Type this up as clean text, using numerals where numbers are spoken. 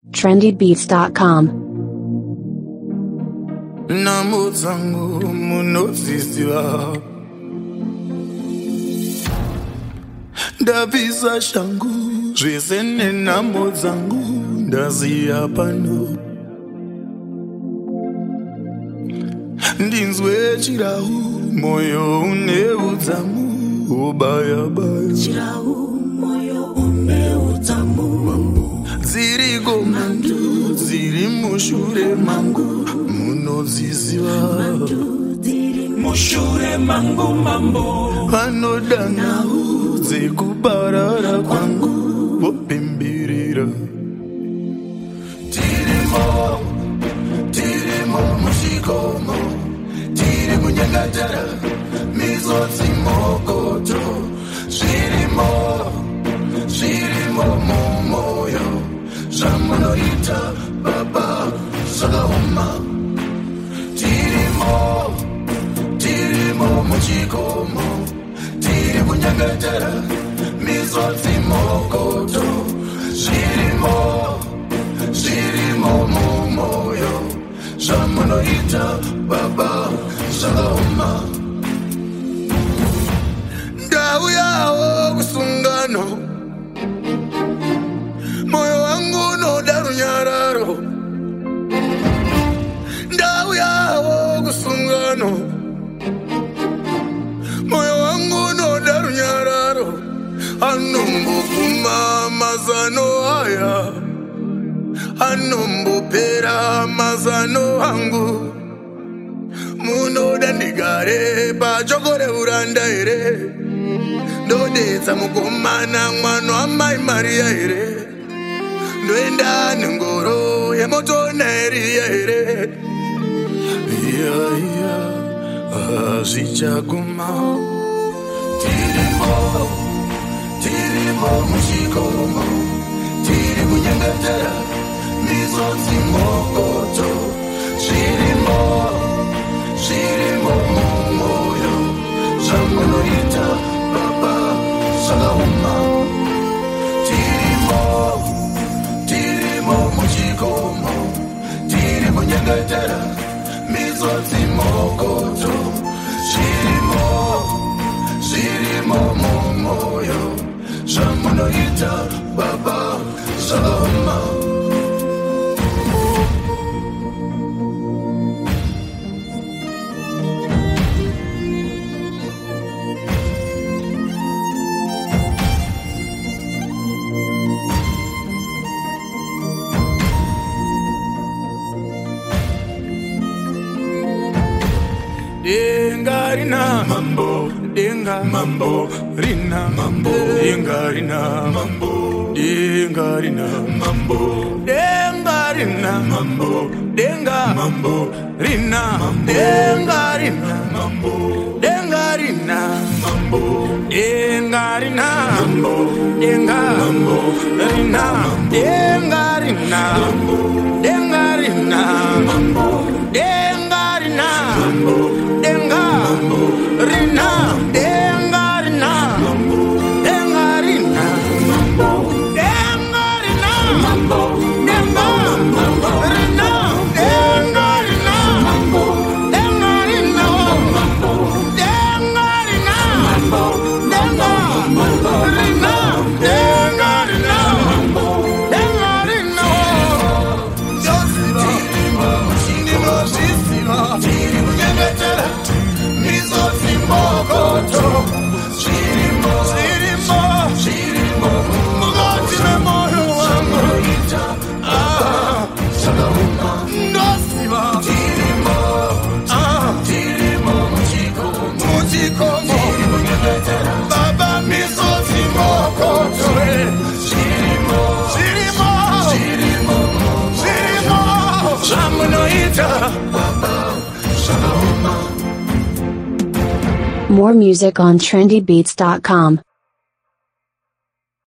trendybeats.com. Namo zangu munozisiwa ndabisa shangu zvese nenamo dzangu ndaziya pano ndinzwe chirau moyo une udzamu ubayabaya chirau moyo une udzamu dziri gomandu dziri mushure mangu munodziziva mushure mangu mambo vanodana dzekuparara kwangu vopembirira tirimo muchikomo tiri kunyangatara mizodzi mokoto zvirimo mumoyo zvamunoita baba zvakaoma tirimo muchikomo tiri kunyangatara mizodzi mokoto zvirimo mumoyo zvamunoita baba zvakaoma ndauyawo kusungano moyo wangu unoda runyararo ndauyawo kusungano moyo wangu unoda runyararo anomboguma mazano aya anombopera mazano angu munoda ndigare pachokore uranda here ndodedza mukomana mwana wamai Maria here ndoenda nengoro yemotona Eria here iya hazvichaguma tirimo muchikomo tiri kunyangatara mizodzi mokoto zvirimo mumoyo zvamunoita baba zvakaoma tirimo muchikomo tiri kunyangatara mizodzi mokoto zvirimo mumoyo zvamunoita baba zvakaoma Denga rina mambo, denga mambo, rina mambo, denga rina mambo, denga rina mambo, denga rina mambo, denga mambo, rina, denga rina mambo, denga rina mambo, denga rina mambo, denga mambo, rina, denga rina mambo, denga rina mambo, denga rina mambo. Rina, denga rina, denga rina, denga rina, denga rina, denga rina, denga rina, denga rina, denga rina, denga rina, denga rina. Mokoto, zvirimo, mukati memoyo wangu ndosiva tirimo muchikomo baba misodzi mokoto zvirimo zvamunoita baba zvakaoma. More music on trendybeats.com.